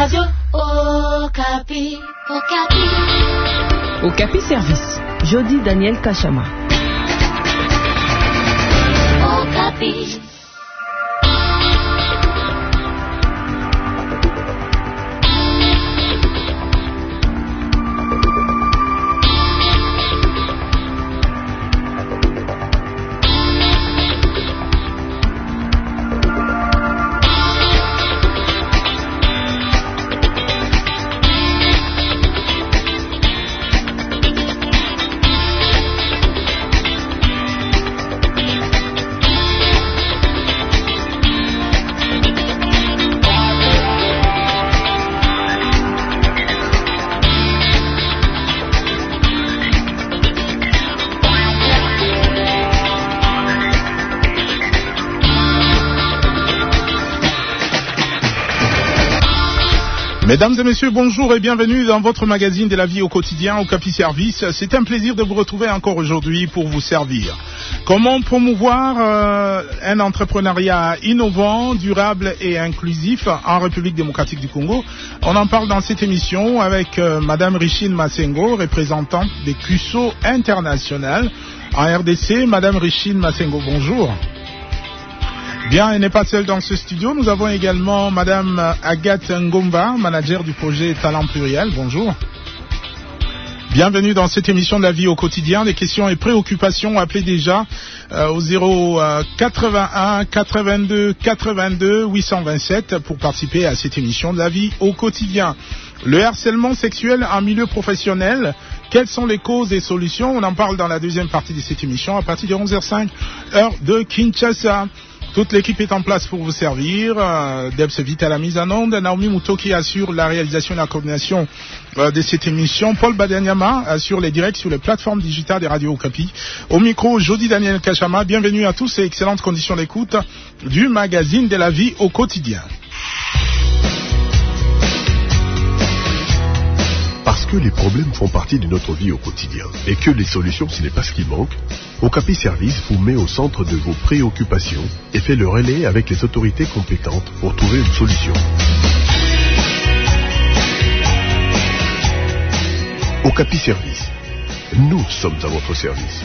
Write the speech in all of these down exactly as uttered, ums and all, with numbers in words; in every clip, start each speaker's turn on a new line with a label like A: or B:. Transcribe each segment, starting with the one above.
A: Radio Okapi. Okapi.
B: Okapi Service. Jody Daniel Kachama.
A: Okapi.
C: Mesdames et messieurs, bonjour et bienvenue dans votre magazine de la vie au quotidien, Okapi Service. C'est un plaisir de vous retrouver encore aujourd'hui pour vous servir. Comment promouvoir euh, un entrepreneuriat innovant, durable et inclusif en République démocratique du Congo? On en parle dans cette émission avec euh, Madame Richine Masengo, représentante des C U S O International en R D C. Madame Richine Masengo, bonjour. Bien, elle n'est pas seule dans ce studio. Nous avons également Madame Agathe Ngomba, manager du projet Talent Pluriel. Bonjour. Bienvenue dans cette émission de la vie au quotidien. Les questions et préoccupations, appelez déjà euh, au zéro quatre-vingt-un quatre-vingt-deux quatre-vingt-deux huit cent vingt-sept pour participer à cette émission de la vie au quotidien. Le harcèlement sexuel en milieu professionnel, quelles sont les causes et solutions? On en parle dans la deuxième partie de cette émission à partir de onze heures cinq, heure de Kinshasa. Toute l'équipe est en place pour vous servir. Euh, Debs Vite à la mise en onde. Naomi Mouto qui assure la réalisation et la coordination euh, de cette émission. Paul Badanyama assure les directs sur les plateformes digitales des radios Okapi. Au micro, Jody Daniel Kachama. Bienvenue à tous et excellentes conditions d'écoute du magazine de la vie au quotidien.
D: Parce que les problèmes font partie de notre vie au quotidien et que les solutions, ce n'est pas ce qui manque, Okapi Service vous met au centre de vos préoccupations et fait le relais avec les autorités compétentes pour trouver une solution. Okapi Service, nous sommes à votre service.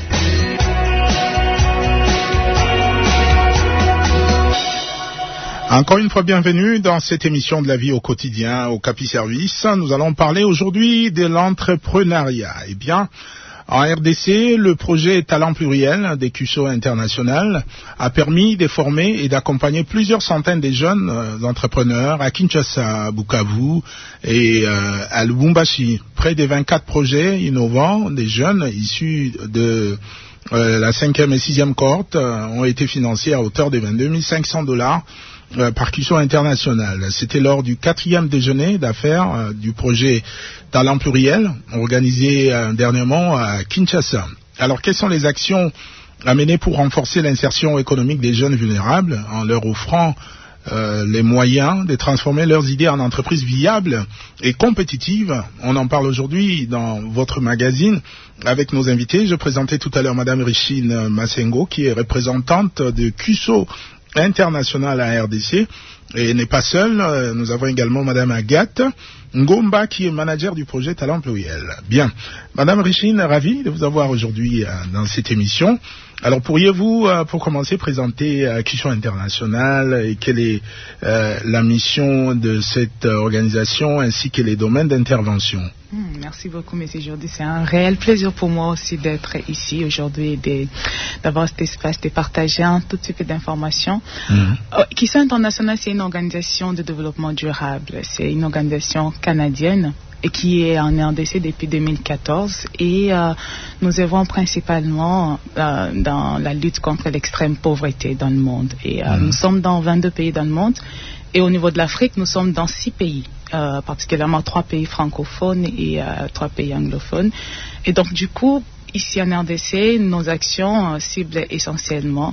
C: Encore une fois, bienvenue dans cette émission de la vie au quotidien, au Okapi Service. Nous allons parler aujourd'hui de l'entrepreneuriat. Eh bien, en R D C, le projet Talent Pluriel des C U S O International a permis de former et d'accompagner plusieurs centaines de jeunes euh, entrepreneurs à Kinshasa, à Bukavu et euh, à Lubumbashi. Près de vingt-quatre projets innovants des jeunes issus de euh, la cinquième et sixième cohorte euh, ont été financés à hauteur de vingt-deux mille cinq cents dollars. Euh, par C U S O International. C'était lors du quatrième déjeuner d'affaires euh, du projet Talent Pluriel, organisé euh, dernièrement à Kinshasa. Alors, quelles sont les actions à mener pour renforcer l'insertion économique des jeunes vulnérables en leur offrant euh, les moyens de transformer leurs idées en entreprises viables et compétitives? On en parle aujourd'hui dans votre magazine avec nos invités. Je présentais tout à l'heure Madame Richine Masengo, qui est représentante de C U S O International à R D C, et n'est pas seule. Nous avons également Madame Agathe Ngomba qui est manager du projet Talent Pluriel. Bien, Madame Richine, ravi de vous avoir aujourd'hui euh, dans cette émission. Alors, pourriez-vous, euh, pour commencer, présenter euh, C U S O International et quelle est euh, la mission de cette euh, organisation ainsi que les domaines d'intervention?
E: Mmh, merci beaucoup, Monsieur Jordi. C'est un réel plaisir pour moi aussi d'être ici aujourd'hui et d'avoir cet espace de partager un tout petit peu d'informations. Mmh. Oh, C U S O International, c'est une organisation de développement durable. C'est une organisation canadienne et qui est en R D C depuis deux mille quatorze et euh, nous œuvrons principalement euh, dans la lutte contre l'extrême pauvreté dans le monde. Et euh, mmh. nous sommes dans vingt-deux pays dans le monde et au niveau de l'Afrique, nous sommes dans six pays. Euh, particulièrement trois pays francophones et euh, trois pays anglophones. Et donc, du coup, ici en R D C, nos actions euh, ciblent essentiellement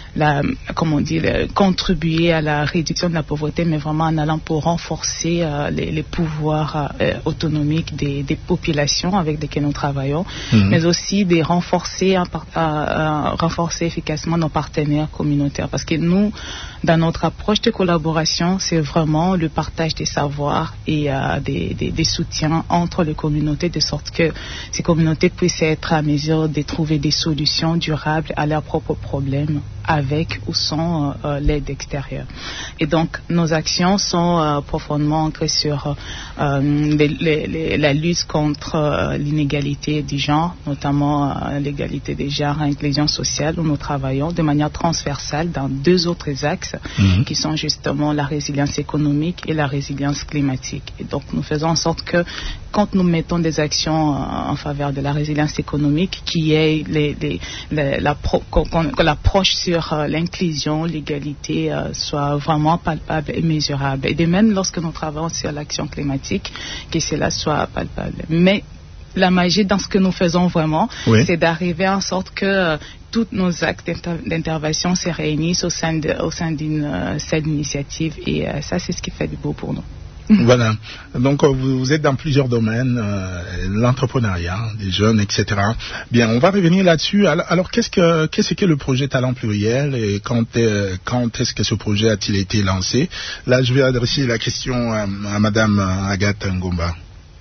E: la, comment on dit, le, contribuer à la réduction de la pauvreté, mais vraiment en allant pour renforcer euh, les, les pouvoirs euh, autonomiques des, des populations avec lesquelles nous travaillons, mmh. mais aussi de renforcer, euh, euh, renforcer efficacement nos partenaires communautaires. Parce que nous, dans notre approche de collaboration, c'est vraiment le partage des savoirs et euh, des, des, des soutiens entre les communautés, de sorte que ces communautés puissent être à mesure de trouver des solutions durables à leurs propres problèmes, avec ou sans euh, l'aide extérieure. Et donc, nos actions sont euh, profondément ancrées sur euh, les, les, les, la lutte contre euh, l'inégalité du genre, notamment euh, l'égalité des genres et l'inclusion sociale, où nous travaillons de manière transversale dans deux autres axes, mmh. qui sont justement la résilience économique et la résilience climatique. Et donc, nous faisons en sorte que quand nous mettons des actions euh, en faveur de la résilience économique, qui est les, les, les, la pro, qu'on, qu'on, l'approche sur euh, l'inclusion, l'égalité euh, soit vraiment palpable et mesurable. Et de même lorsque nous travaillons sur l'action climatique, que cela soit palpable. Mais la magie dans ce que nous faisons vraiment, oui. c'est d'arriver en sorte que euh, tous nos actes d'inter- d'intervention se réunissent au sein, de, au sein d'une euh, seule initiative. Et euh, ça, c'est ce qui fait du beau pour nous.
C: Voilà. Donc, vous, vous êtes dans plusieurs domaines, euh, l'entrepreneuriat, les jeunes, et cetera. Bien, on va revenir là-dessus. Alors, alors qu'est-ce que qu'est-ce que le projet Talent Pluriel et quand, euh, quand est-ce que ce projet a-t-il été lancé? Là, je vais adresser la question à, à Madame Agathe Ngomba.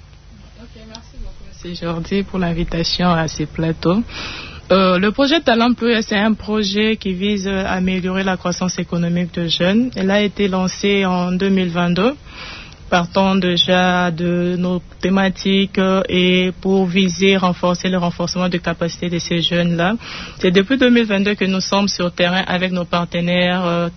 F: Ok, merci beaucoup, Monsieur Jordi, pour l'invitation à ces plateaux. Euh, le projet Talent Pluriel, c'est un projet qui vise à améliorer la croissance économique de jeunes. Il a été lancé en deux mille vingt-deux. Partant déjà de nos thématiques et pour viser renforcer le renforcement de capacité de ces jeunes-là. C'est depuis deux mille vingt-deux que nous sommes sur terrain avec nos partenaires euh,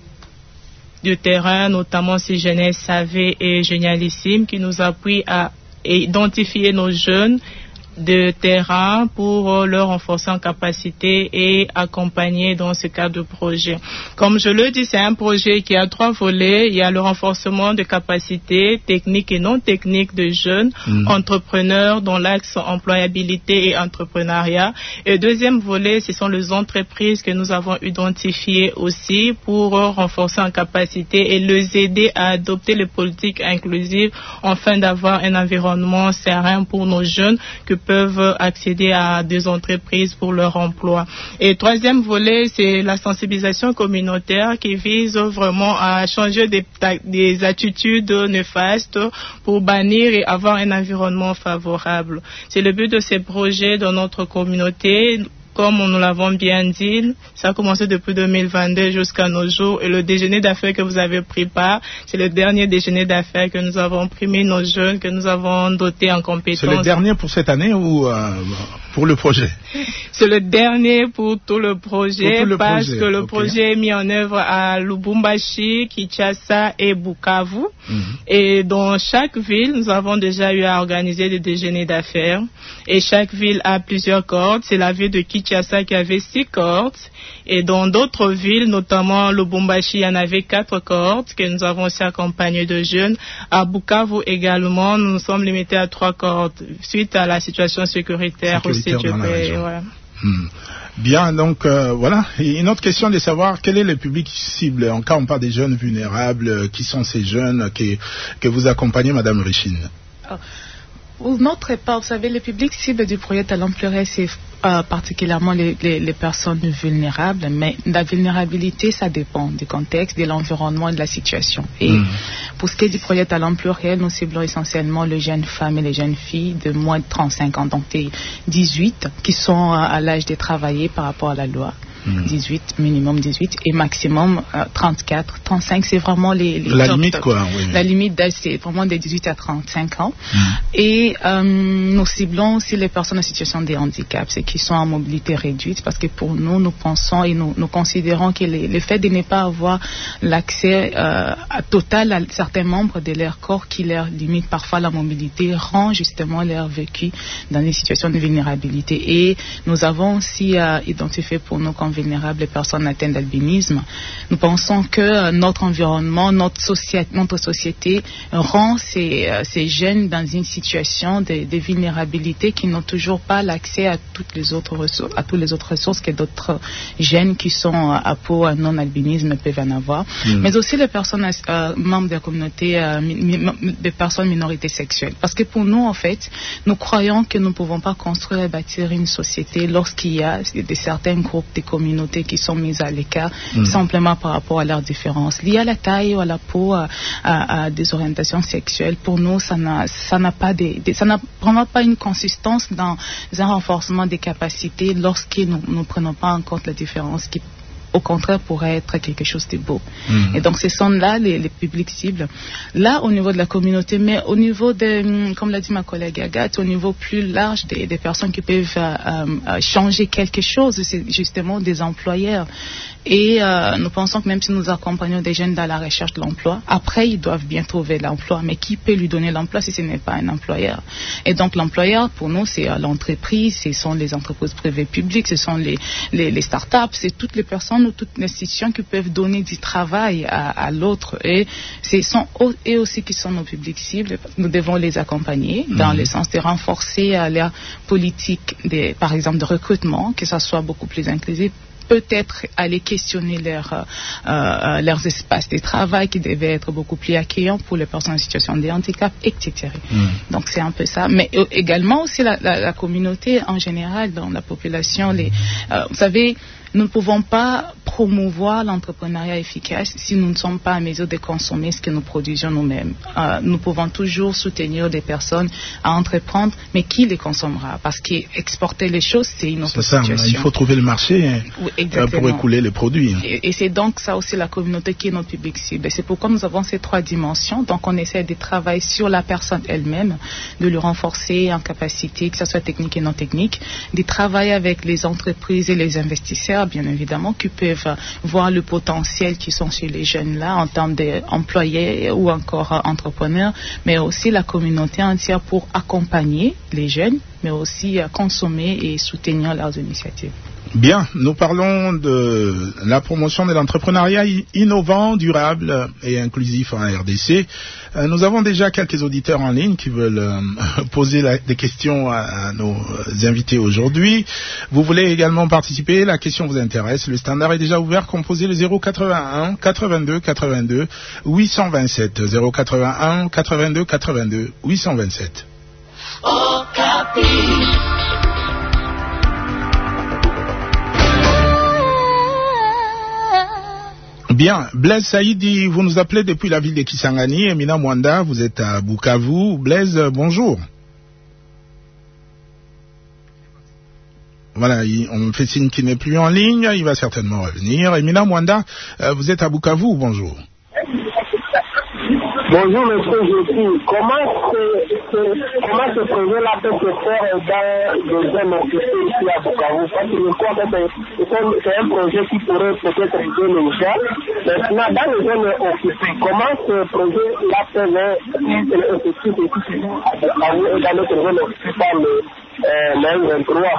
F: du terrain, notamment C G N S, S A V et Génialissime, qui nous appuient à identifier nos jeunes de terrain pour leur renforcer en capacité et accompagner dans ce cadre de projet. Comme je le dis, c'est un projet qui a trois volets. Il y a le renforcement de capacités techniques et non techniques de jeunes mmh. entrepreneurs dont l'axe employabilité et entrepreneuriat. Et le deuxième volet, ce sont les entreprises que nous avons identifiées aussi pour renforcer en capacité et les aider à adopter les politiques inclusives afin d'avoir un environnement serein pour nos jeunes que peuvent accéder à des entreprises pour leur emploi. Et le troisième volet, c'est la sensibilisation communautaire qui vise vraiment à changer des, des attitudes néfastes pour bannir et avoir un environnement favorable. C'est le but de ces projets dans notre communauté. Comme nous l'avons bien dit, ça a commencé depuis deux mille vingt-deux jusqu'à nos jours. Et le déjeuner d'affaires que vous avez pris part, c'est le dernier déjeuner d'affaires que nous avons primé nos jeunes, que nous avons dotés en compétences.
C: C'est le dernier pour cette année ou euh, pour le projet?
F: C'est le dernier pour tout le projet, tout le parce projet. que le okay. projet est mis en œuvre à Lubumbashi, Kinshasa et Bukavu. Mm-hmm. Et dans chaque ville, nous avons déjà eu à organiser des déjeuners d'affaires. Et chaque ville a plusieurs cohortes. C'est la ville de Kinshasa qui avait six cohortes. Et dans d'autres villes, notamment Lubumbashi, il y en avait quatre cohortes que nous avons aussi accompagnées de jeunes. À Bukavu également, nous nous sommes limités à trois cohortes suite à la situation sécuritaire, sécuritaire aussi.
C: Dans la région. Ouais. Hmm. Bien, donc euh, voilà. Et une autre question de savoir quel est le public cible. En cas on parle des jeunes vulnérables, euh, qui sont ces jeunes que, que vous accompagnez, Madame Richine?
E: Oh. Pour notre part, vous savez, le public cible du projet Talent Pluriel, c'est euh, particulièrement les, les, les personnes vulnérables, mais la vulnérabilité, ça dépend du contexte, de l'environnement et de la situation. Et mmh. pour ce qui est du projet Talent Pluriel, nous ciblons essentiellement les jeunes femmes et les jeunes filles de moins de trente-cinq ans, donc des dix-huit, qui sont à l'âge de travailler par rapport à la loi. dix-huit, minimum dix-huit, et maximum euh, trente-quatre, trente-cinq, c'est vraiment les, les
C: la
E: top,
C: limite
E: top.
C: quoi. Oui,
E: la limite d'âge, c'est vraiment de dix-huit à trente-cinq ans. Mm. Et euh, nous ciblons aussi les personnes en situation de handicap, ceux qui sont en mobilité réduite, parce que pour nous, nous pensons et nous, nous considérons que les, le fait de ne pas avoir l'accès euh, total à certains membres de leur corps qui leur limite parfois la mobilité rend justement leur vécu dans des situations de vulnérabilité. Et nous avons aussi euh, identifié pour nous comme vulnérables, les personnes atteintes d'albinisme. Nous pensons que notre environnement, notre société, notre société rend ces, ces jeunes dans une situation de, de vulnérabilité qui n'ont toujours pas l'accès à toutes les autres ressources, à toutes les autres ressources que d'autres jeunes qui sont à peau non-albinisme peuvent en avoir. Mmh. Mais aussi les personnes euh, membres de la communauté, euh, mi, mi, des personnes minorités sexuelles. Parce que pour nous, en fait, nous croyons que nous ne pouvons pas construire et bâtir une société lorsqu'il y a de certains groupes, des communautés qui sont mises à l'écart mmh. simplement par rapport à leurs différences liées à la taille ou à la peau, à, à, à des orientations sexuelles. Pour nous, ça n'a, ça n'a pas des, des, ça n'a vraiment pas une consistance dans un renforcement des capacités lorsque nous ne prenons pas en compte la différence qui, au contraire, pourrait être quelque chose de beau. Mmh. Et donc, ce sont là les, les publics cibles. Là, au niveau de la communauté, mais au niveau de, comme l'a dit ma collègue Agathe, au niveau plus large des, des personnes qui peuvent euh, euh, changer quelque chose, c'est justement des employeurs. Et euh, nous pensons que même si nous accompagnons des jeunes dans la recherche de l'emploi, après, ils doivent bien trouver l'emploi. Mais qui peut lui donner l'emploi si ce n'est pas un employeur? Et donc, l'employeur, pour nous, c'est euh, l'entreprise, ce sont les entreprises privées publiques, ce sont les, les, les start-up, c'est toutes les personnes ou toutes les institutions qui peuvent donner du travail à, à l'autre. Et ce sont eux aussi qui sont nos publics cibles. Nous devons les accompagner mmh. dans le sens de renforcer euh, leur politique, de, par exemple, de recrutement, que ça soit beaucoup plus inclusif. Peut-être aller questionner leur, euh, leurs espaces de travail qui devaient être beaucoup plus accueillants pour les personnes en situation de handicap, et cetera. Mm. Donc c'est un peu ça. Mais euh, également aussi la, la, la communauté en général, dans la population. Les, euh, vous savez, nous ne pouvons pas promouvoir l'entrepreneuriat efficace si nous ne sommes pas à mesure de consommer ce que nous produisons nous-mêmes. Euh, nous pouvons toujours soutenir des personnes à entreprendre, mais qui les consommera? Parce qu'exporter les choses, c'est une autre
C: c'est
E: situation.
C: Ça, il faut trouver le marché oui, pour écouler les produits.
E: Et, et c'est donc ça aussi la communauté qui est notre public cible. Et c'est pourquoi nous avons ces trois dimensions. Donc on essaie de travailler sur la personne elle-même, de le renforcer en capacité, que ce soit technique et non technique, de travailler avec les entreprises et les investisseurs, bien évidemment, qui peuvent voir le potentiel qui sont chez les jeunes là en termes d'employés ou encore entrepreneurs, mais aussi la communauté entière pour accompagner les jeunes, mais aussi consommer et soutenir leurs initiatives.
C: Bien, nous parlons de la promotion de l'entrepreneuriat innovant, durable et inclusif en R D C. Euh, nous avons déjà quelques auditeurs en ligne qui veulent euh, poser la, des questions à, à nos invités aujourd'hui. Vous voulez également participer, la question vous intéresse. Le standard est déjà ouvert, composez le zéro quatre-vingt-un quatre-vingt-deux quatre-vingt-deux huit cent vingt-sept. zéro quatre-vingt-un quatre-vingt-deux quatre-vingt-deux huit cent vingt-sept. Okapi. Bien, Blaise Saïdi, vous nous appelez depuis la ville de Kisangani, Emina Mwanda, vous êtes à Bukavu. Blaise, bonjour. Voilà, il, on me fait signe qu'il n'est plus en ligne, il va certainement revenir. Emina Mwanda, euh, vous êtes à Bukavu, bonjour.
G: Bonjour monsieur Jésus, comment ce, ce, comment ce projet-là peut se faire dans des zones occupées ici à Bukavu? Parce que je crois que c'est, c'est un projet qui pourrait peut-être aider les gens. Maintenant, dans les zones occupées, comment ce projet-là peut être effectif ici à Bukavu et dans notre zone occupée par le euh, vingt-trois?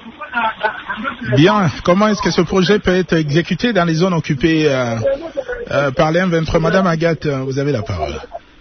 C: Bien, comment est-ce que ce projet peut être exécuté dans les zones occupées euh, euh, par l'M vingt-trois? Madame Agathe, vous avez la parole.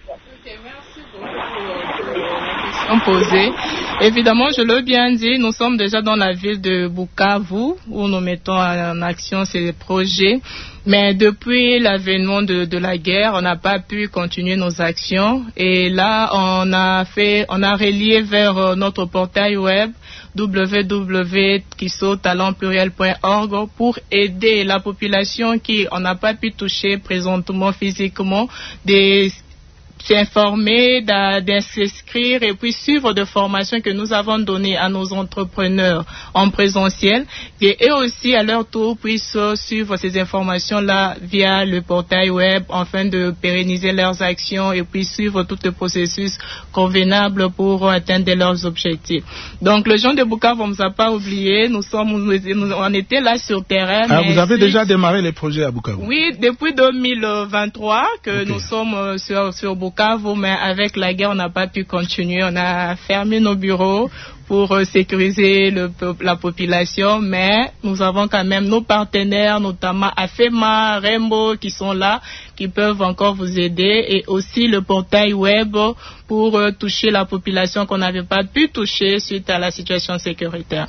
F: Posée. Évidemment, je l'ai bien dit, nous sommes déjà dans la ville de Bukavu où nous mettons en action ces projets. Mais depuis l'avènement de, de la guerre, on n'a pas pu continuer nos actions. Et là, on a fait, on a relié vers notre portail web w w w point kiso talent pluriel point org pour aider la population qui on n'a pas pu toucher présentement physiquement des s'informer, d'inscrire et puis suivre des formations que nous avons données à nos entrepreneurs en présentiel et eux aussi à leur tour puissent suivre ces informations-là via le portail web afin de pérenniser leurs actions et puis suivre tout le processus convenable pour atteindre leurs objectifs. Donc le jeune de Bukavu, on ne nous a pas oublié, nous sommes, nous, on était là sur terrain.
C: Ah, vous avez déjà démarré les projets à Bukavu?
F: Oui, depuis deux mille vingt-trois que okay. nous sommes sur, sur Bukavu. Bukavu, mais avec la guerre, on n'a pas pu continuer. On a fermé nos bureaux pour euh, sécuriser le, la population, mais nous avons quand même nos partenaires, notamment AFEMA, Rainbow, qui sont là, qui peuvent encore vous aider, et aussi le portail web pour euh, toucher la population qu'on n'avait pas pu toucher suite à la situation sécuritaire.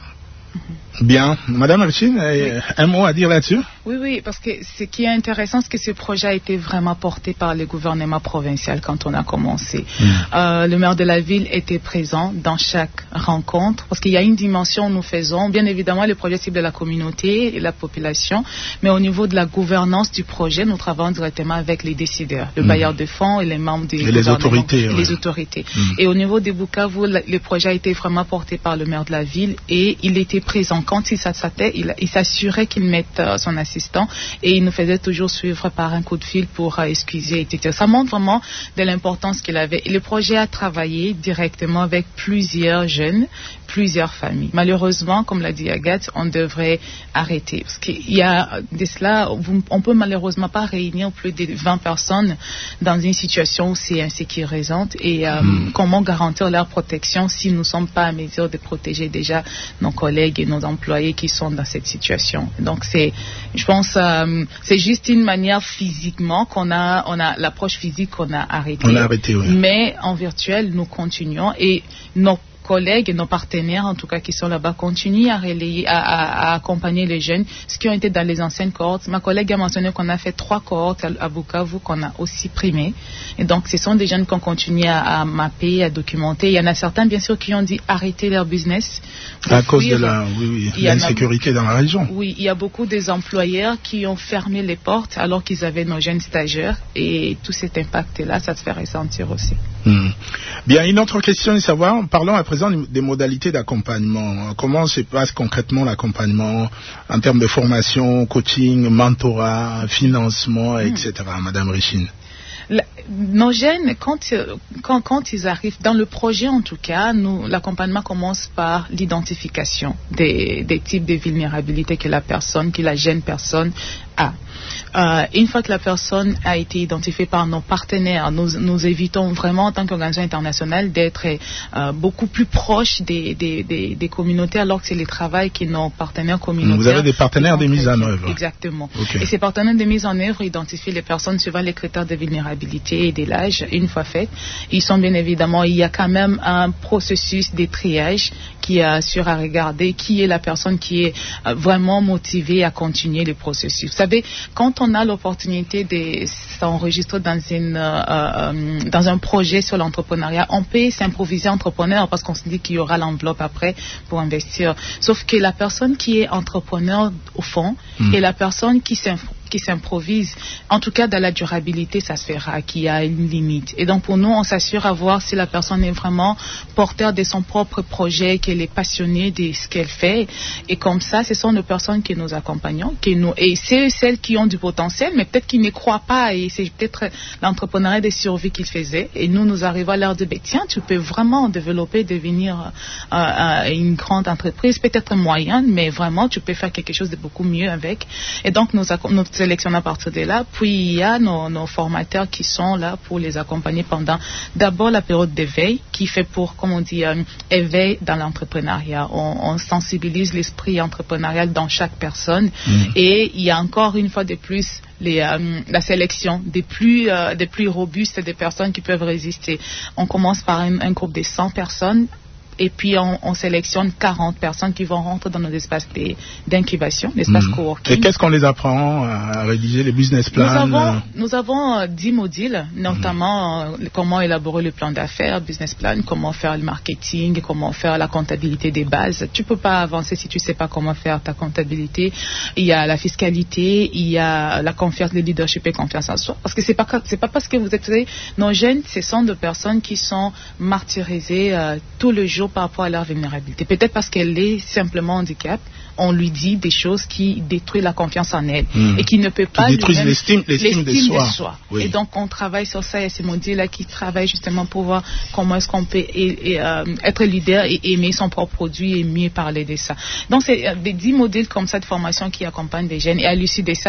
C: Bien. Madame Richine, oui. Un mot à dire là-dessus?
E: Oui, oui, parce que ce qui est intéressant, c'est que ce projet a été vraiment porté par le gouvernement provincial quand on a commencé. Mm. Euh, le maire de la ville était présent dans chaque rencontre, parce qu'il y a une dimension où nous faisons, bien évidemment, le projet cible de la communauté et la population, mais au niveau de la gouvernance du projet, nous travaillons directement avec les décideurs, le mm. bailleur de fonds et les membres des
C: et les autorités.
E: Et
C: ouais.
E: les autorités. Mm. Et au niveau des Bukavu, le projet a été vraiment porté par le maire de la ville et il était présent. Quand il s'attait, il, il s'assurait qu'il mette euh, son assistant et il nous faisait toujours suivre par un coup de fil pour euh, excuser, et cetera. Ça montre vraiment de l'importance qu'il avait. Et le projet a travaillé directement avec plusieurs jeunes, plusieurs familles. Malheureusement, comme l'a dit Agathe, on devrait arrêter. Parce qu'il y a de cela, on peut malheureusement pas réunir plus de vingt personnes dans une situation où c'est insécurisante. Et euh, mmh. comment garantir leur protection si nous ne sommes pas à mesure de protéger déjà nos collègues et nos employés qui sont dans cette situation. Donc c'est, je pense, euh, c'est juste une manière physiquement qu'on a, on a l'approche physique qu'on a arrêtée.
C: On a arrêté, oui.
E: Mais en virtuel, nous continuons et nos collègues et nos partenaires, en tout cas, qui sont là-bas, continuent à relayer, à, à, à accompagner les jeunes, ceux qui ont été dans les anciennes cohortes. Ma collègue a mentionné qu'on a fait trois cohortes à, à Bukavu qu'on a aussi primées. Et donc, ce sont des jeunes qu'on continue à, à mapper, à documenter. Il y en a certains, bien sûr, qui ont dit arrêter leur business.
C: À cause de la, oui, oui, l'insécurité dans la région.
E: Oui, il y a beaucoup des employeurs qui ont fermé les portes alors qu'ils avaient nos jeunes stagiaires. Et tout cet impact-là, ça se fait ressentir aussi.
C: Hmm. Bien, une autre question est de savoir, parlons à présent des modalités d'accompagnement. Comment se passe concrètement l'accompagnement en termes de formation, coaching, mentorat, financement, hmm. et cetera. Madame Richine.
E: La, nos jeunes, quand, quand, quand ils arrivent, dans le projet en tout cas, nous, l'accompagnement commence par l'identification des, des types de vulnérabilité que la personne, que la jeune personne a. Euh, une fois que la personne a été identifiée par nos partenaires, nous, nous évitons vraiment en tant qu'organisation internationale d'être euh, beaucoup plus proche des, des, des, des communautés alors que c'est le travail que nos partenaires communautaires...
C: Vous avez des partenaires de mise en œuvre.
E: Exactement.
C: Okay.
E: Et ces partenaires de mise en œuvre identifient les personnes suivant les critères de vulnérabilité et de l'âge. Une fois fait, ils sont bien évidemment, il y a quand même un processus de triage qui assure à regarder qui est la personne qui est euh, vraiment motivée à continuer le processus. Vous savez, quand on a l'opportunité de s'enregistrer dans, une, euh, euh, dans un projet sur l'entrepreneuriat, on peut s'improviser entrepreneur parce qu'on se dit qu'il y aura l'enveloppe après pour investir. Sauf que la personne qui est entrepreneur au fond mmh. et la personne qui s'informe qui s'improvise, en tout cas dans la durabilité, ça se fera, qu'il y a une limite. Et donc pour nous, on s'assure à voir si la personne est vraiment porteur de son propre projet, qu'elle est passionnée de ce qu'elle fait. Et comme ça, ce sont nos personnes que nous accompagnons, que nous, et c'est celles qui ont du potentiel, mais peut-être qu'ils ne croient pas, et c'est peut-être l'entrepreneuriat de survie qu'ils faisaient. Et nous, nous arrivons à leur dire, ben, tiens, tu peux vraiment développer, devenir euh, euh, une grande entreprise, peut-être moyenne, mais vraiment, tu peux faire quelque chose de beaucoup mieux avec. Et donc, nous, nous sélectionnons à partir de là. Puis, il y a nos, nos formateurs qui sont là pour les accompagner pendant d'abord la période d'éveil, qui fait pour, comme on dit, euh, éveil dans l'entrepreneuriat. On, on sensibilise l'esprit entrepreneurial dans chaque personne. Mmh. Et il y a encore une fois de plus Les, euh, la sélection des plus, euh, des plus robustes, des personnes qui peuvent résister. On commence par un, un groupe de cent personnes et puis on, on sélectionne quarante personnes qui vont rentrer dans nos espaces d'incubation, l'espace mmh. coworking.
C: Et qu'est-ce qu'on les apprend à rédiger les business plans?
E: Nous avons, nous avons euh, dix modules, notamment mmh. euh, comment élaborer le plan d'affaires, business plan, comment faire le marketing, comment faire la comptabilité des bases. Tu peux pas avancer si tu sais pas comment faire ta comptabilité. Il y a la fiscalité, il y a la confiance, le leadership et confiance en soi. Parce que c'est pas, c'est pas parce que vous êtes, nos jeunes, ce sont des personnes qui sont martyrisées euh, tout le jour par rapport à leur vulnérabilité. Peut-être parce qu'elle est simplement handicap, on lui dit des choses qui détruisent la confiance en elle mmh. et qui ne peut pas...
C: Qui détruisent l'estime, l'estime de soi.
E: De soi.
C: Oui.
E: Et donc, on travaille sur ça. Il y a ces modules-là qui travaillent justement pour voir comment est-ce qu'on peut et, et, euh, être leader et aimer son propre produit et mieux parler de ça. Donc, c'est euh, des dix modules comme ça de formation qui accompagnent des jeunes. Et à l'issue de ça,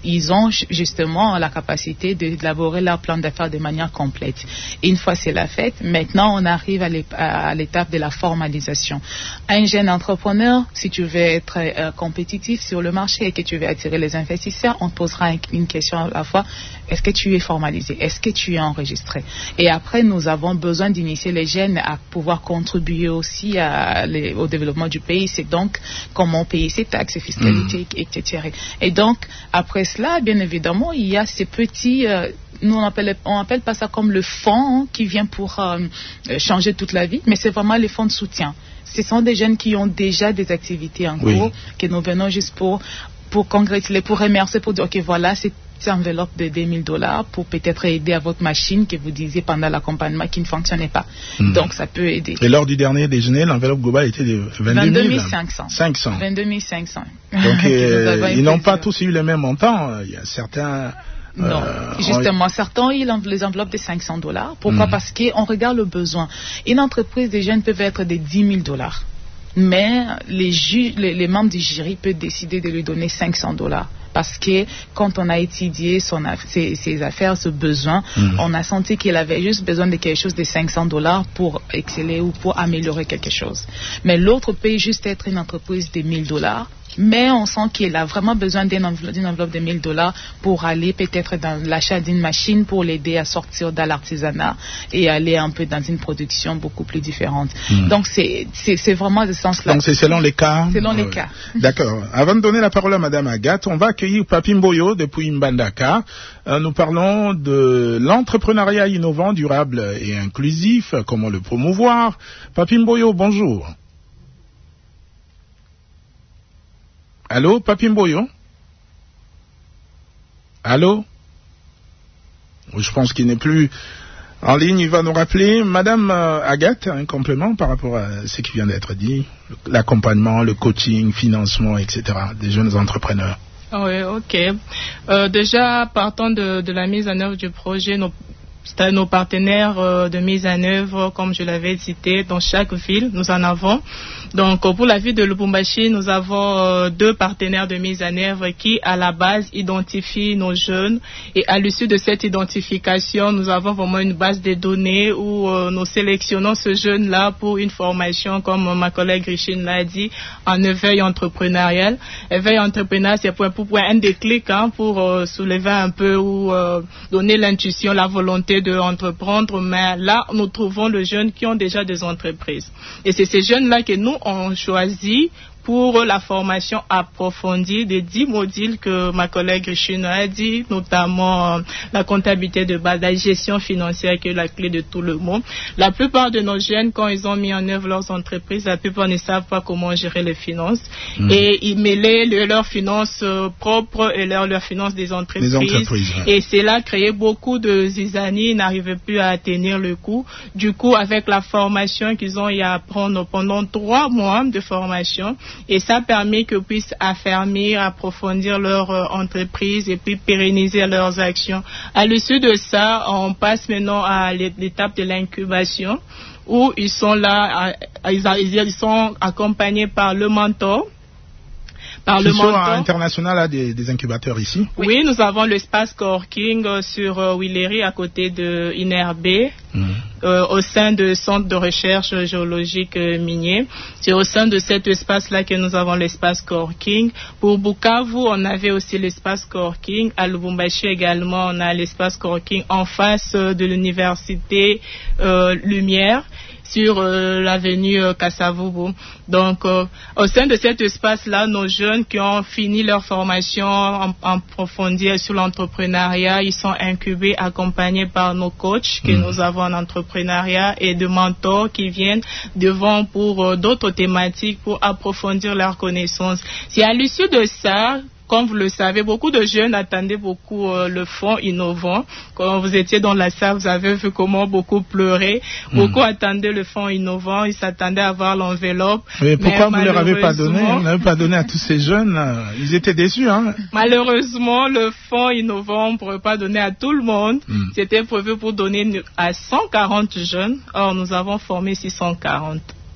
E: ils ont justement la capacité d'élaborer leur plan d'affaires de manière complète. Et une fois c'est la fête, maintenant on arrive à l'étape de la formalisation. Un jeune entrepreneur, si tu veux être euh, compétitif sur le marché et que tu veux attirer les investisseurs, on te posera une question à la fois. Est-ce que tu es formalisé? Est-ce que tu es enregistré? Et après, nous avons besoin d'initier les jeunes à pouvoir contribuer aussi à les, au développement du pays. C'est donc comment payer ses taxes, ses fiscalités, mmh. et cetera. Et donc, après cela, bien évidemment, il y a ces petits... Euh, nous, on appelle, on appelle pas ça comme le fonds, hein, qui vient pour euh, changer toute la vie, mais c'est vraiment les fonds de soutien. Ce sont des jeunes qui ont déjà des activités en
C: oui.
E: cours, que nous venons juste pour, pour congratuler, pour remercier, pour dire, OK, voilà, c'est enveloppe de deux mille dollars pour peut-être aider à votre machine que vous disiez pendant l'accompagnement qui ne fonctionnait pas. Mmh. Donc, ça peut aider.
C: Et lors du dernier déjeuner, l'enveloppe globale était de vingt-deux mille
E: cinq cents.
C: cinq cents.
E: vingt-deux mille cinq cents.
C: Donc, euh, ils n'ont pas tous eu le même montant. Il y a certains...
E: Non, euh, justement, on... certains ont eu les enveloppes de cinq cents dollars. Pourquoi? Mmh. Parce qu'on regarde le besoin. Une entreprise des jeunes peut être de dix mille dollars. Mais les, ju- les, les membres du jury peuvent décider de lui donner cinq cents dollars. Parce que quand on a étudié son aff- ses, ses affaires, ce besoin, mmh. on a senti qu'il avait juste besoin de quelque chose de cinq cents dollars pour exceller ou pour améliorer quelque chose. Mais l'autre peut juste être une entreprise de mille dollars. Mais on sent qu'il a vraiment besoin d'une enveloppe, d'une enveloppe de mille dollars pour aller peut-être dans l'achat d'une machine pour l'aider à sortir de l'artisanat et aller un peu dans une production beaucoup plus différente. Mmh. Donc c'est, c'est, c'est vraiment de ce sens-là.
C: Donc c'est selon les cas.
E: Selon
C: euh,
E: les cas.
C: D'accord. Avant de donner la parole à Madame Agathe, on va accueillir Papi Mboyo depuis Mbandaka. Euh, nous parlons de l'entrepreneuriat innovant, durable et inclusif, comment le promouvoir. Papi Mboyo, bonjour. Allô, Papi Mboyo? Allô? Je pense qu'il n'est plus en ligne. Il va nous rappeler. Madame euh, Agathe, un complément par rapport à ce qui vient d'être dit. L'accompagnement, le coaching, financement, et cetera des jeunes entrepreneurs.
F: Oui, ok. Euh, déjà, partant de, de la mise en œuvre du projet, nos C'est nos partenaires euh, de mise en œuvre, comme je l'avais cité, dans chaque ville, nous en avons. Donc, pour la ville de Lubumbashi, nous avons euh, deux partenaires de mise en œuvre qui, à la base, identifient nos jeunes. Et à l'issue de cette identification, nous avons vraiment une base de données où euh, nous sélectionnons ce jeune-là pour une formation, comme ma collègue Richine l'a dit, en éveil entrepreneurial. Éveil entrepreneurial, c'est pour, pour, pour un déclic, hein, pour euh, soulever un peu ou euh, donner l'intuition, la volonté de entreprendre, mais là, nous trouvons les jeunes qui ont déjà des entreprises. Et c'est ces jeunes-là que nous, on choisit pour la formation approfondie des dix modules que ma collègue Richine a dit, notamment euh, la comptabilité de base, la gestion financière qui est la clé de tout le monde. La plupart de nos jeunes, quand ils ont mis en œuvre leurs entreprises, la plupart ne savent pas comment gérer les finances. Mmh. Et ils mêlaient le, leurs finances euh, propres et leurs, leurs finances des entreprises.
C: Les entreprises ouais.
F: Et cela a créé beaucoup de zizanie, ils n'arrivaient plus à tenir le coup. Du coup, avec la formation qu'ils ont eu à apprendre pendant trois mois de formation, et ça a permis qu'ils puissent affermir, approfondir leur euh, entreprise et puis pérenniser leurs actions. À l'issue de ça, on passe maintenant à l'étape de l'incubation où ils sont là, ils, ils sont accompagnés par le mentor. Par le
C: mentor international a des, des incubateurs ici.
F: Oui, oui, nous avons l'espace coworking euh, sur euh, Willery à côté de I N R B. Mmh. Euh, au sein du centre de recherche géologique euh, minier. C'est au sein de cet espace-là que nous avons l'espace coworking. Pour Bukavu, on avait aussi l'espace coworking. À Lubumbashi également, on a l'espace coworking en face euh, de l'université euh, Lumière, sur euh, l'avenue euh, Kassavubu. Donc, euh, au sein de cet espace-là, nos jeunes qui ont fini leur formation en, en profondeur sur l'entrepreneuriat, ils sont incubés, accompagnés par nos coachs que mmh. nous avons en entrepreneuriat et de mentors qui viennent devant pour euh, d'autres thématiques pour approfondir leurs connaissances. C'est à l'issue de ça, comme vous le savez, beaucoup de jeunes attendaient beaucoup euh, le fonds innovant. Quand vous étiez dans la salle, vous avez vu comment beaucoup pleuraient. Mmh. Beaucoup attendaient le fonds innovant. Ils s'attendaient à avoir l'enveloppe.
C: Mais pourquoi mais vous ne leur avez pas donné Vous n'avez pas donné à tous ces jeunes. Ils étaient déçus, hein.
F: Malheureusement, le fonds innovant, on ne pourrait pas donner à tout le monde. Mmh. C'était prévu pour donner à cent quarante jeunes. Or, nous avons formé six cent quarante.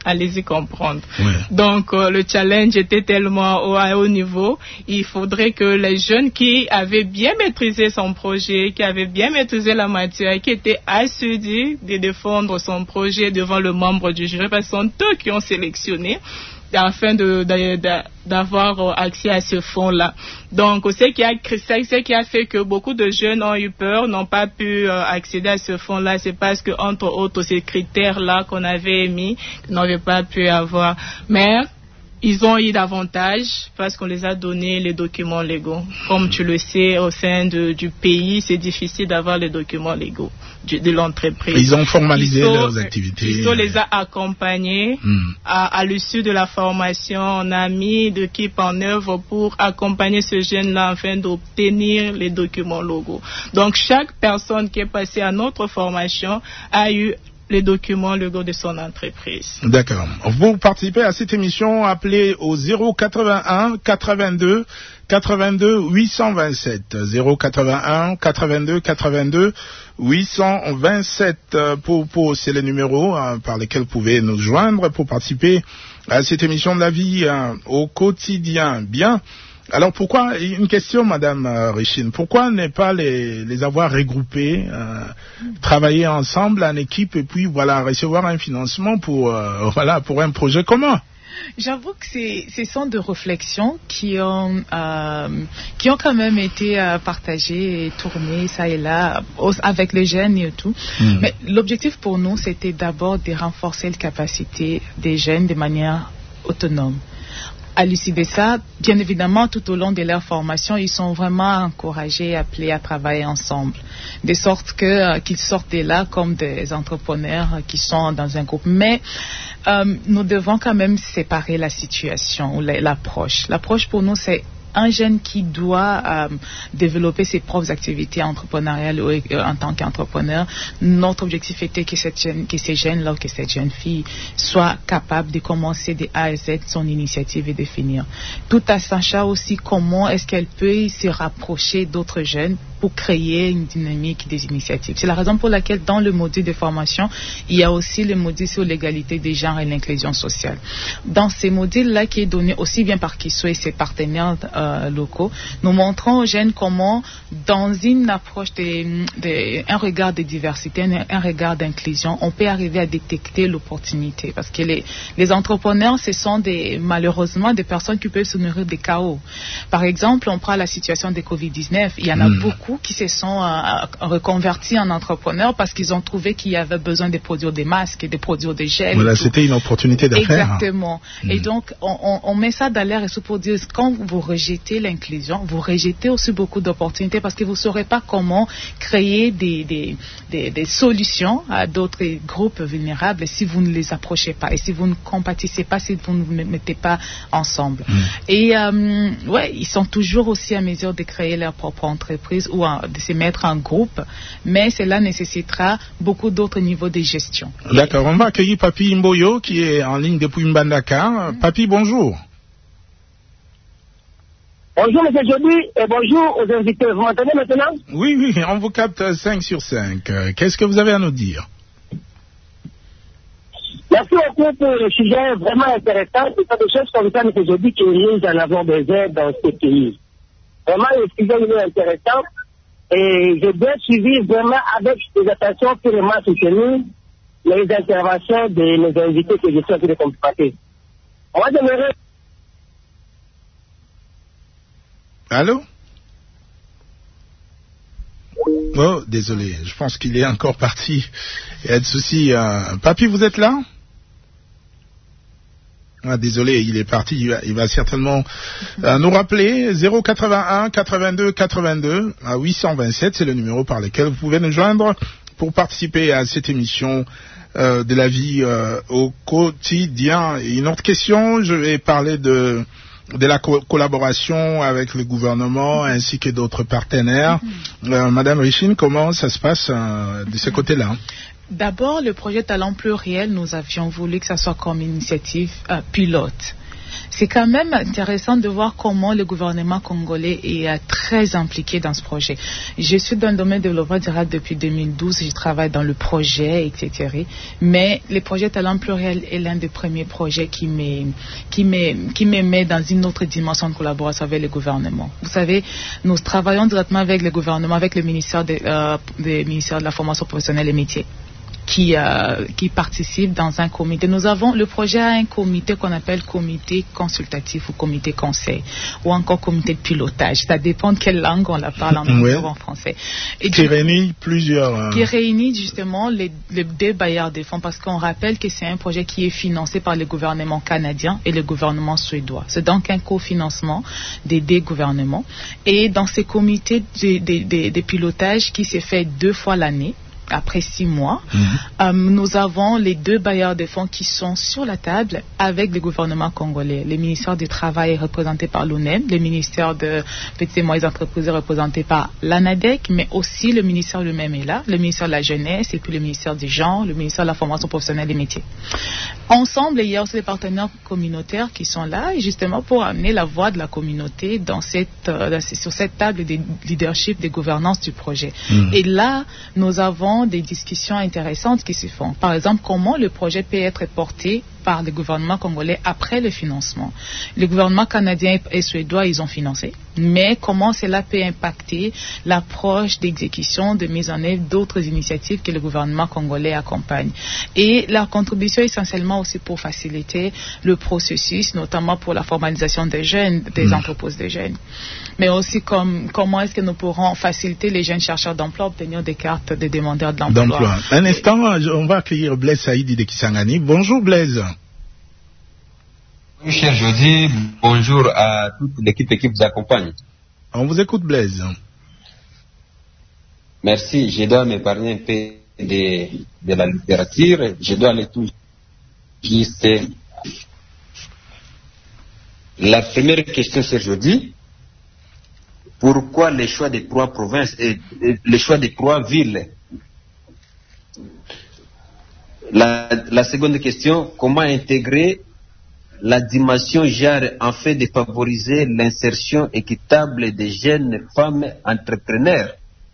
F: allez-y comprendre.
C: Ouais.
F: Donc, euh, le challenge était tellement haut, à haut niveau. Il faudrait que les jeunes qui avaient bien maîtrisé son projet, qui avaient bien maîtrisé la matière, qui étaient assidus de défendre son projet devant le membre du jury, parce que ce sont eux qui ont sélectionné, afin de, de, de, d'avoir accès à ce fonds-là. Donc, ce qui a, ce qui a fait que beaucoup de jeunes ont eu peur, n'ont pas pu euh, accéder à ce fonds-là, c'est parce que, entre autres, ces critères-là qu'on avait mis, qu'ils n'avaient pas pu avoir. Mais ils ont eu davantage parce qu'on les a donné les documents légaux. Comme tu le sais, au sein de, du pays, c'est difficile d'avoir les documents légaux de, de l'entreprise.
C: Ils ont formalisé
F: Iso,
C: leurs activités.
F: Iso les a accompagnés mm. à, à l'issue de la formation. On a mis d'équipe en œuvre pour accompagner ce jeune-là afin d'obtenir les documents légaux. Donc, chaque personne qui est passée à notre formation a eu les documents légaux de son entreprise.
C: D'accord. Vous participez à cette émission, appelez au zéro quatre-vingt-un quatre-vingt-deux quatre-vingt-deux huit cent vingt-sept. zéro quatre-vingt-un quatre-vingt-deux quatre-vingt-deux huit cent vingt-sept. Pour, pour, c'est les numéros hein, par lesquels vous pouvez nous joindre pour participer à cette émission de la vie hein, au quotidien. Bien. Alors pourquoi, une question Madame Richine, pourquoi ne pas les, les avoir regroupés, euh, travailler ensemble en équipe et puis voilà recevoir un financement pour euh, voilà pour un projet commun?
E: J'avoue que c'est, ce sont des réflexions qui ont, euh, qui ont quand même été euh, partagées et tournées ça et là avec les jeunes et tout. Mmh. Mais l'objectif pour nous, c'était d'abord de renforcer les capacités des jeunes de manière autonome. À l'issue de ça, bien évidemment, tout au long de leur formation, ils sont vraiment encouragés, appelés à travailler ensemble, de sorte que euh, qu'ils sortent de là comme des entrepreneurs euh, qui sont dans un groupe. Mais euh, nous devons quand même séparer la situation ou l'approche. L'approche pour nous, c'est un jeune qui doit euh, développer ses propres activités entrepreneuriales ou, euh, en tant qu'entrepreneur. Notre objectif était que, cette jeune, que ces jeunes-là, que cette jeune fille soit capable de commencer de A à Z son initiative et de finir. Tout en sachant aussi comment est-ce qu'elle peut se rapprocher d'autres jeunes pour créer une dynamique des initiatives. C'est la raison pour laquelle dans le module de formation, il y a aussi le module sur l'égalité des genres et l'inclusion sociale. Dans ces modules-là qui est donné aussi bien par Kiso et ses partenaires euh, locaux, nous montrons aux jeunes comment, dans une approche de, de un regard de diversité, un, un regard d'inclusion, on peut arriver à détecter l'opportunité. Parce que les, les entrepreneurs, ce sont des, malheureusement des personnes qui peuvent se nourrir des chaos. Par exemple, on prend la situation de covid dix-neuf, il y en a mmh. beaucoup qui se sont euh, reconvertis en entrepreneurs parce qu'ils ont trouvé qu'il y avait besoin de produire des masques et de produire des gels.
C: Voilà, c'était une opportunité d'affaires.
E: Exactement. Mmh. Et donc, on, on, on met ça dans l'air et pour dire, quand vous rejetez l'inclusion, vous rejetez aussi beaucoup d'opportunités parce que vous ne saurez pas comment créer des, des, des, des solutions à d'autres groupes vulnérables si vous ne les approchez pas et si vous ne compatissez pas, si vous ne vous mettez pas ensemble. Mmh. Et euh, ouais, ils sont toujours aussi à mesure de créer leur propre entreprise ou en, de se mettre en groupe, mais cela nécessitera beaucoup d'autres niveaux de gestion.
C: D'accord, on va accueillir Papi Mboyo qui est en ligne depuis Mbandaka. Mmh. Papi, bonjour.
G: Bonjour M. Jody et bonjour aux invités. Vous m'entendez maintenant?
C: Oui, oui, on vous capte cinq sur cinq. Qu'est-ce que vous avez à nous dire?
G: Merci beaucoup pour le sujet vraiment intéressant. C'est pas des choses comme ça, M. Jody, qui nous en avons besoin dans ce pays. Vraiment, le sujet est intéressant et j'ai bien suivi vraiment avec des attentions purement soutenues les interventions de nos invités que je suis en train de constater. On va demeurer.
C: Allô? Oh, désolé, je pense qu'il est encore parti. Il y a de soucis. Euh... Papi, vous êtes là? Ah, désolé, il est parti. Il va, il va certainement euh, nous rappeler. zéro quatre-vingt-un quatre-vingt-deux quatre-vingt-deux à huit cent vingt-sept, c'est le numéro par lequel vous pouvez nous joindre pour participer à cette émission euh, de la vie euh, au quotidien. Et une autre question, je vais parler de de la co- collaboration avec le gouvernement ainsi que d'autres partenaires. Mm-hmm. Euh, Madame Richine, comment ça se passe euh, de ce côté-là?
E: D'abord, le projet Talent Pluriel, nous avions voulu que ça soit comme initiative euh, pilote. C'est quand même intéressant de voir comment le gouvernement congolais est euh, très impliqué dans ce projet. Je suis dans le domaine de développement durable depuis deux mille douze, je travaille dans le projet, et cetera. Mais le projet Talent Pluriel est l'un des premiers projets qui me, qui me, qui me met dans une autre dimension de collaboration avec le gouvernement. Vous savez, nous travaillons directement avec le gouvernement, avec le ministère de, euh, le ministère de la formation professionnelle et métiers. Qui, euh, qui participent dans un comité. Nous avons, le projet a un comité qu'on appelle comité consultatif ou comité conseil ou encore comité de pilotage. Ça dépend de quelle langue on la parle en anglais ou en français. Et
C: qui
E: du,
C: réunit plusieurs... Euh...
E: Qui réunit justement les, les deux bailleurs de fonds parce qu'on rappelle que c'est un projet qui est financé par le gouvernement canadien et le gouvernement suédois. C'est donc un cofinancement des deux gouvernements. Et dans ces comités de, de, de, de pilotage qui se fait deux fois l'année, après six mois, mmh. euh, nous avons les deux bailleurs de fonds qui sont sur la table avec le gouvernement congolais. Le ministère du Travail est représenté par l'O N E M, le ministère de Petites et Moyennes Entreprises est représenté par l'ANADEC, mais aussi le ministère lui-même est là, le ministère de la Jeunesse et puis le ministère du Genre, le ministère de la Formation professionnelle et des métiers. Ensemble, il y a aussi les partenaires communautaires qui sont là, et justement pour amener la voix de la communauté dans cette, euh, sur cette table de leadership de gouvernance du projet. Mmh. Et là, nous avons des discussions intéressantes qui se font. Par exemple, comment le projet peut être porté par le gouvernement congolais après le financement. Le gouvernement canadien et suédois, ils ont financé, mais comment cela peut impacter l'approche d'exécution, de mise en œuvre d'autres initiatives que le gouvernement congolais accompagne. Et la contribution essentiellement aussi pour faciliter le processus, notamment pour la formalisation des jeunes, des mmh. entreprises de jeunes. Mais aussi comme, comment est-ce que nous pourrons faciliter les jeunes chercheurs d'emploi à obtenir des cartes de demandeurs d'emploi.
C: d'emploi. Un instant, on va accueillir Blaise Saïdi de Kisangani. Bonjour Blaise.
H: Oui, cher Jody, bonjour à toute l'équipe qui vous accompagne.
C: On vous écoute Blaise.
H: Merci, je dois m'épargner un peu de, de la littérature, je dois aller tout juste. La première question, cher Jody, pourquoi le choix des trois provinces et, et le choix des trois villes? La, la seconde question, comment intégrer la dimension genre en fait de favoriser l'insertion équitable des jeunes femmes entrepreneurs?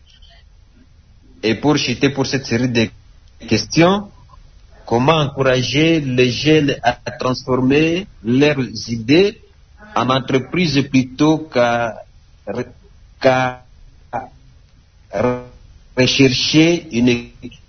H: Et pour chuter pour cette série de questions, comment encourager les jeunes à transformer leurs idées en entreprise plutôt qu'à qu'à rechercher une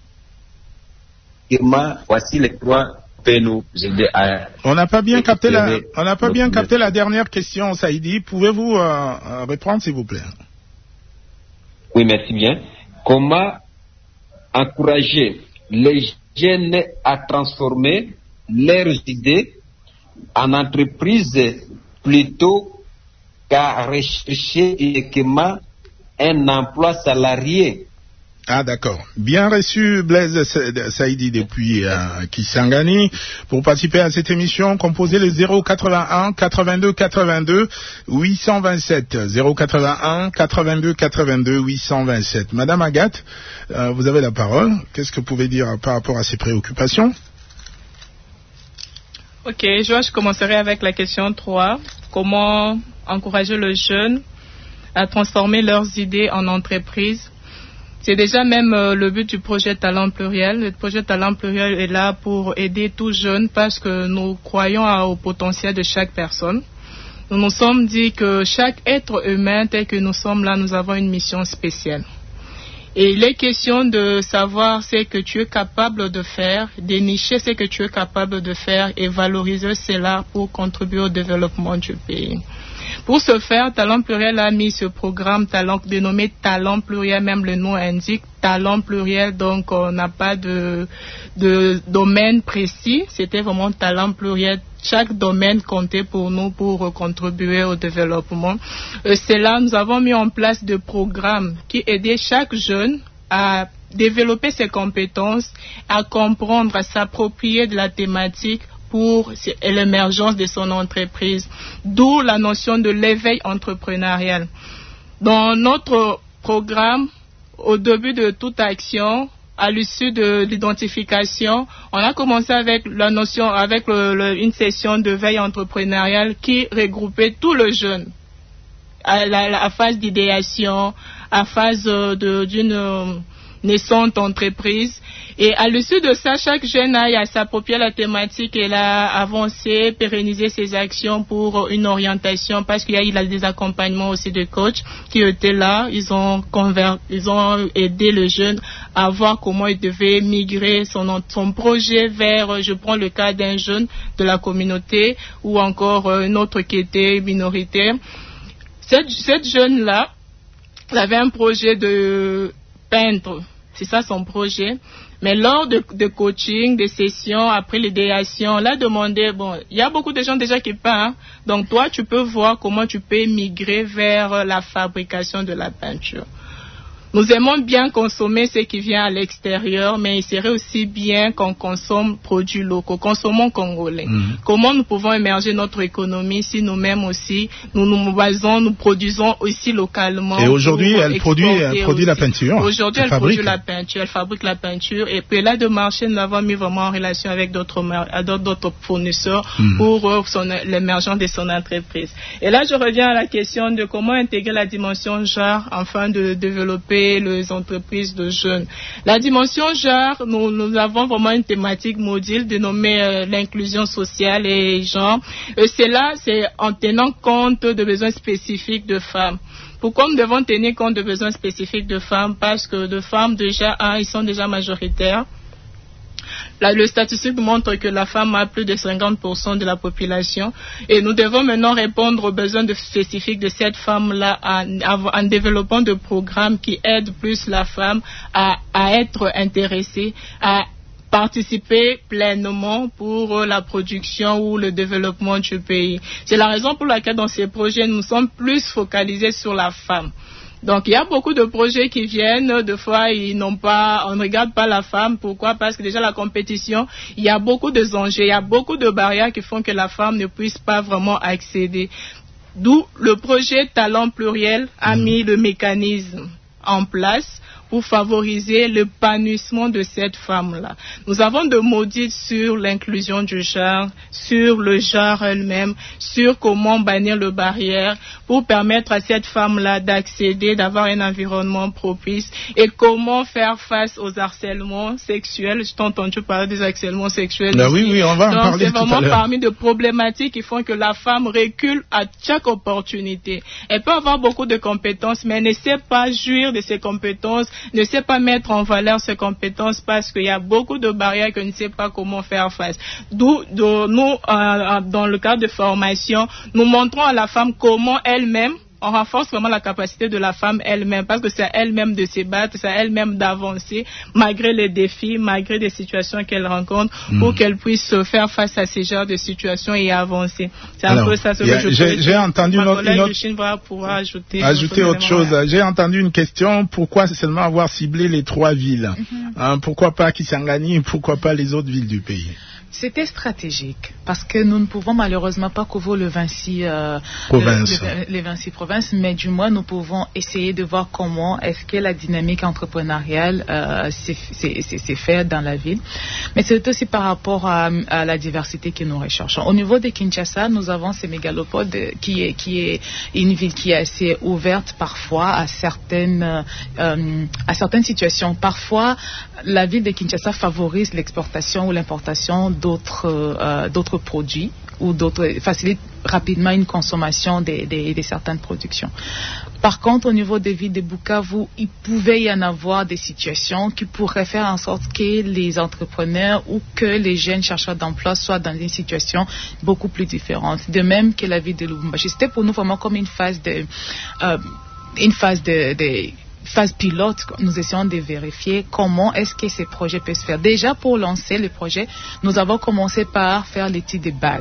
H: firme? Voici les trois. Nous aider à
C: on n'a pas bien capté la, on n'a pas bien capté la dernière question, Saïdi. Pouvez-vous euh, répondre, s'il vous plaît?
H: Oui, merci bien. Comment encourager les jeunes à transformer leurs idées en entreprise plutôt qu'à rechercher uniquement un emploi salarié?
C: Ah d'accord. Bien reçu Blaise Saïdi depuis euh, Kisangani. Pour participer à cette émission, composez le zéro quatre-vingt-un quatre-vingt-deux quatre-vingt-deux huit cent vingt-sept. zéro quatre-vingt-un quatre-vingt-deux quatre-vingt-deux huit cent vingt-sept. Madame Agathe, euh, vous avez la parole. Qu'est-ce que vous pouvez dire par rapport à ces préoccupations?
F: Ok, je, je commencerai avec la question trois. Comment encourager les jeunes à transformer leurs idées en entreprise? C'est déjà même euh, le but du projet Talent Pluriel. Le projet Talent Pluriel est là pour aider tous jeunes parce que nous croyons à, au potentiel de chaque personne. Nous nous sommes dit que chaque être humain tel que nous sommes là, nous avons une mission spéciale. Et il est question de savoir ce que tu es capable de faire, dénicher ce que tu es capable de faire et valoriser cela pour contribuer au développement du pays. Pour ce faire, Talent Pluriel a mis ce programme talent, dénommé Talent Pluriel, même le nom indique Talent Pluriel, donc on n'a pas de, de domaine précis, c'était vraiment Talent Pluriel. Chaque domaine comptait pour nous pour contribuer au développement. Et c'est là nous avons mis en place des programmes qui aidaient chaque jeune à développer ses compétences, à comprendre, à s'approprier de la thématique pour l'émergence de son entreprise, d'où la notion de l'éveil entrepreneurial. Dans notre programme, au début de toute action, à l'issue de l'identification, on a commencé avec la notion, avec le, le, une session de veille entrepreneuriale qui regroupait tous les jeunes à la, la phase d'idéation, à phase de, d'une euh, naissante entreprise. Et à l'issue de ça, chaque jeune a s'approprié la thématique et a avancé, pérennisé ses actions pour une orientation, parce qu'il y a eu des accompagnements aussi de coachs qui étaient là. Ils ont conver... ils ont aidé le jeune à voir comment il devait migrer son, son projet vers, je prends le cas d'un jeune de la communauté ou encore un autre qui était minoritaire. Cette, cette jeune-là, elle avait un projet de peintre. C'est ça son projet. Mais lors de, de coaching, de sessions, après l'idéation, on l'a demandé, bon, il y a beaucoup de gens déjà qui peignent, donc toi, tu peux voir comment tu peux migrer vers la fabrication de la peinture. Nous aimons bien consommer ce qui vient à l'extérieur, mais il serait aussi bien qu'on consomme produits locaux, consommons congolais. Mmh. Comment nous pouvons émerger notre économie si nous-mêmes aussi, nous nous basons, nous produisons aussi localement.
C: Et aujourd'hui, elle produit, elle produit la peinture.
F: Aujourd'hui, elle fabrique. produit la peinture, elle fabrique la peinture. Et puis là, de marché, nous l'avons mis vraiment en relation avec d'autres, d'autres fournisseurs mmh. pour son, l'émergence de son entreprise. Et là, je reviens à la question de comment intégrer la dimension genre afin de développer les entreprises de jeunes. La dimension genre, nous, nous avons vraiment une thématique module dénommée euh, l'inclusion sociale et genre. Et c'est là, c'est en tenant compte de besoins spécifiques de femmes. Pourquoi nous devons tenir compte de besoins spécifiques de femmes? Parce que de femmes, déjà, hein, ils sont déjà majoritaires. La, le statistique montre que la femme a plus de cinquante pour cent de la population et nous devons maintenant répondre aux besoins de, spécifiques de cette femme-là en, en développant des programmes qui aident plus la femme à, à être intéressée, à participer pleinement pour la production ou le développement du pays. C'est la raison pour laquelle dans ces projets, nous sommes plus focalisés sur la femme. Donc, il y a beaucoup de projets qui viennent, des fois, ils n'ont pas, on ne regarde pas la femme. Pourquoi? Parce que déjà, la compétition, il y a beaucoup de enjeux, il y a beaucoup de barrières qui font que la femme ne puisse pas vraiment accéder. D'où le projet Talent Pluriel a mis le mécanisme en place pour favoriser l'épanouissement de cette femme-là. Nous avons des modules sur l'inclusion du genre, sur le genre elle-même, sur comment bannir les barrières pour permettre à cette femme-là d'accéder, d'avoir un environnement propice et comment faire face aux harcèlements sexuels. Je t'ai entendu parler des harcèlements sexuels.
C: Ben oui, oui, on va en
F: Donc,
C: parler
F: c'est
C: tout à
F: vraiment
C: l'heure.
F: parmi des problématiques qui font que la femme recule à chaque opportunité. Elle peut avoir beaucoup de compétences, mais elle ne sait pas jouir de ses compétences, ne sait pas mettre en valeur ses compétences parce qu'il y a beaucoup de barrières qu'elle ne sait pas comment faire face. D'où, d'où nous, euh, dans le cadre de formation, nous montrons à la femme comment elle-même, on renforce vraiment la capacité de la femme elle-même parce que c'est à elle-même de se battre, c'est à elle-même d'avancer malgré les défis, malgré les situations qu'elle rencontre mmh. pour qu'elle puisse faire face à ces genres de situations et avancer. C'est un
C: Alors,
F: peu ça ce que
C: a,
F: je
C: j'ai, j'ai entendu
F: Ma
C: une autre,
F: collègue
C: une autre...
F: Lucine va pouvoir ajouter,
C: ajouter autre chose. Là. J'ai entendu une question, pourquoi seulement avoir ciblé les trois villes mmh. hein, pourquoi pas Kisangani, pourquoi pas les autres villes du pays?
E: C'était stratégique parce que nous ne pouvons malheureusement pas couvrir le vingt-six euh,
C: provinces.
E: Le, le, les vingt-six provinces, mais du moins nous pouvons essayer de voir comment est-ce que la dynamique entrepreneuriale euh, s'est, s'est, s'est faite dans la ville. Mais c'est aussi par rapport à, à la diversité que nous recherchons. Au niveau de Kinshasa, nous avons ces mégalopodes qui est, qui est une ville qui est assez ouverte parfois à certaines, euh, à certaines situations. Parfois, la ville de Kinshasa favorise l'exportation ou l'importation d'autres euh, d'autres produits ou d'autres facilite rapidement une consommation de, de, de certaines productions. Par contre, au niveau des villes de Bukavu, il pouvait y en avoir des situations qui pourraient faire en sorte que les entrepreneurs ou que les jeunes chercheurs d'emploi soient dans une situation beaucoup plus différente. De même que la ville de Lubumbashi. C'était pour nous vraiment comme une phase de euh, une phase de, de phase pilote, nous essayons de vérifier comment est-ce que ces projets peuvent se faire. Déjà, pour lancer le projet, nous avons commencé par faire l'étude de base.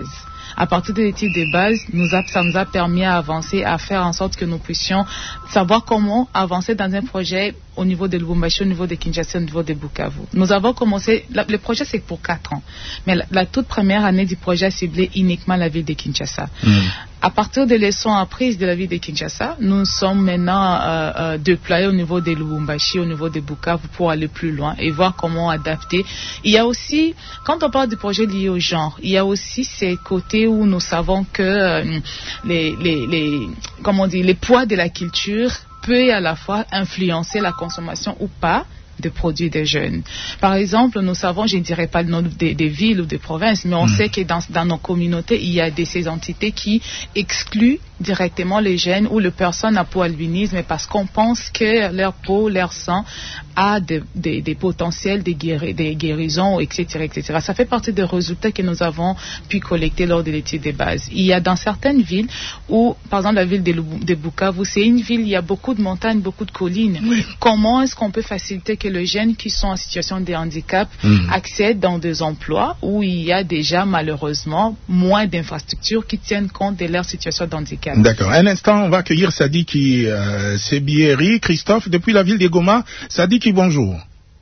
E: À partir de l'étude de base, nous a, ça nous a permis à avancer, à faire en sorte que nous puissions savoir comment avancer dans un projet au niveau de Lubumbashi, au niveau de Kinshasa, au niveau de Bukavu. Nous avons commencé, la, le projet c'est pour quatre ans, mais la, la toute première année du projet a ciblé uniquement la ville de Kinshasa. Mm. À partir des leçons apprises de la ville de Kinshasa, nous sommes maintenant euh, euh, déployés au niveau de Lubumbashi, au niveau de Bukavu pour aller plus loin et voir comment adapter. Il y a aussi, quand on parle du projet lié au genre, il y a aussi ces côtés où nous savons que euh, les, les, les, comment on dit, les poids de la culture peut à la fois influencer la consommation ou pas de produits des jeunes. Par exemple, nous savons, je ne dirais pas le nom des, des villes ou des provinces, mais on mmh. sait que dans, dans nos communautés, il y a des, ces entités qui excluent directement les jeunes ou les personnes à peau albinisme parce qu'on pense que leur peau, leur sang a des, des, des potentiels de guéri, des guérisons, et cetera, et cetera. Ça fait partie des résultats que nous avons pu collecter lors de l'étude des bases. Il y a dans certaines villes où, par exemple, la ville de, de Bukavu, c'est une ville, il y a beaucoup de montagnes, beaucoup de collines. Oui. Comment est-ce qu'on peut faciliter que les jeunes qui sont en situation de handicap mmh. accèdent dans des emplois où il y a déjà malheureusement moins d'infrastructures qui tiennent compte de leur situation de handicap.
C: D'accord. Un instant, on va accueillir Sadiki euh, Sebieri, Christophe, depuis la ville de Goma. Sadiki, bonjour.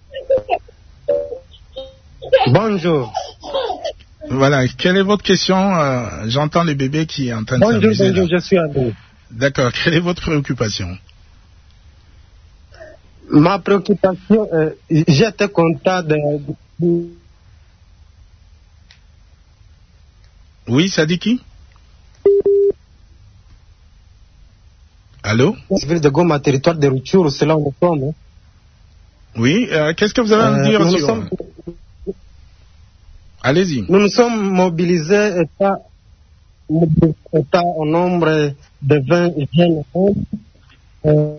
I: Bonjour.
C: Voilà, quelle est votre question? euh, J'entends le bébé qui est en train de
I: bonjour,
C: s'amuser.
I: Bonjour, je suis André.
C: D'accord, quelle est votre préoccupation?
I: Ma préoccupation, euh, j'étais content de...
C: Oui, Sadiki? Allô?
I: Ville de Goma, territoire de Rutshuru, c'est là où nous sommes. Hein.
C: Oui, euh, qu'est-ce que vous avez à me dire
I: euh,
C: sur...
I: sommes...
C: Allez-y.
I: Nous nous sommes mobilisés, état, état au nombre de vingt jeunes hommes, euh,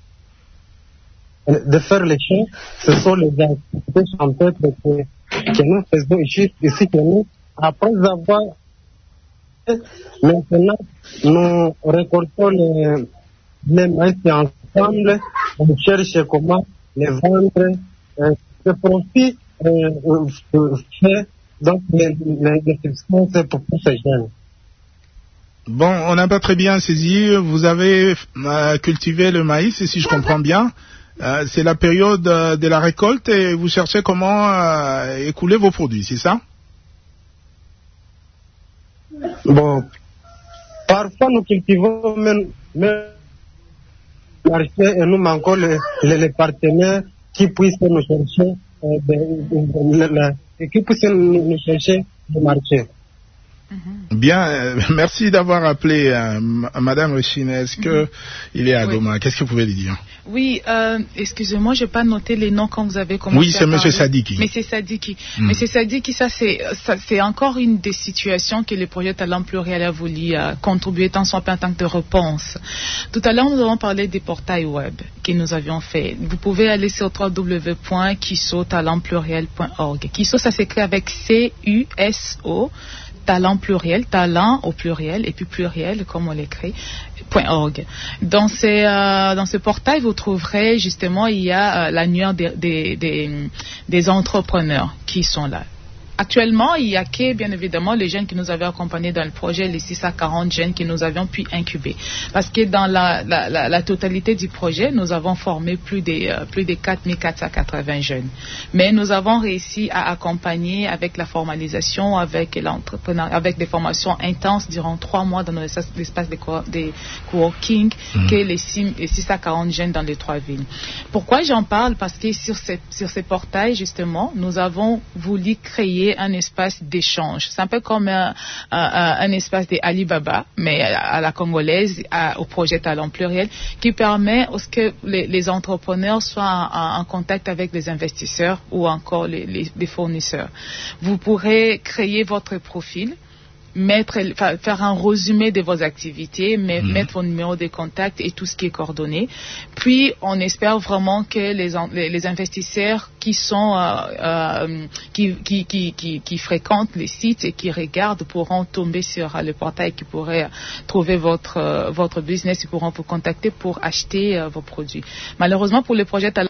I: de faire les chants. Ce sont les activités champêtres que, que nous faisons ici, ici que nous, après avoir... Maintenant, nous récoltons les... les maïs ensemble, on cherche comment les vendre. Euh, ce profit euh, euh, fait donc les, les, les substances pour tous ces jeunes.
C: Bon, on n'a pas très bien saisi. Vous avez euh, cultivé le maïs, si je comprends bien. Euh, c'est la période euh, de la récolte et vous cherchez comment euh, écouler vos produits, c'est ça?
I: Bon, parfois nous cultivons même, même marché et nous manquons les, les, les partenaires qui puissent nous chercher euh, de, de, de, de, qui puissent nous, nous chercher le marché.
C: Bien, euh, merci d'avoir appelé euh, Madame Richine. Est-ce que mm-hmm. il est à Goma? Oui. Qu'est-ce que vous pouvez lui dire?
E: Oui, euh, excusez-moi, je n'ai pas noté les noms quand vous avez commencé.
C: Oui, c'est Monsieur Sadiki.
E: Mais c'est Sadiki. Mm. Monsieur Sadiki, ça c'est, ça c'est encore une des situations que le projet Talent Pluriel a voulu euh, contribuer tant soit en tant que de réponse. Tout à l'heure, nous avons parlé des portails web que nous avions fait. Vous pouvez aller sur w w w point kiso talent pluriel point org. Kiso, ça s'écrit avec C U S O. Talent pluriel, talent au pluriel et puis pluriel comme on l'écrit, .org. Dans, ces, euh, dans ce portail, vous trouverez justement, il y a euh, l'annuaire des, des, des, des entrepreneurs qui sont là. Actuellement, il y a que, bien évidemment, les jeunes qui nous avaient accompagnés dans le projet, les six cent quarante jeunes que nous avions pu incuber. Parce que dans la, la, la, la totalité du projet, nous avons formé plus de, euh, plus de quatre mille quatre cent quatre-vingts jeunes. Mais nous avons réussi à accompagner avec la formalisation, avec l'entrepreneur, avec des formations intenses durant trois mois dans l'espace de, co de coworking, mmh. que les, les six cent quarante jeunes dans les trois villes. Pourquoi j'en parle? Parce que sur ces, sur ces portails, justement, nous avons voulu créer un espace d'échange. C'est un peu comme un, un, un espace de Alibaba, mais à la congolaise, à, au projet Talent Pluriel, qui permet à ce que les, les entrepreneurs soient en, en contact avec les investisseurs ou encore les, les, les fournisseurs. Vous pourrez créer votre profil, mettre, faire un résumé de vos activités, mais mmh. mettre vos numéros de contact et tout ce qui est coordonné. Puis, on espère vraiment que les, les, les investisseurs qui sont, euh, euh, qui, qui, qui, qui, qui fréquentent les sites et qui regardent pourront tomber sur euh, le portail, qui pourraient trouver votre, euh, votre business, ils pourront vous contacter pour acheter euh, vos produits. Malheureusement, pour le projet Talent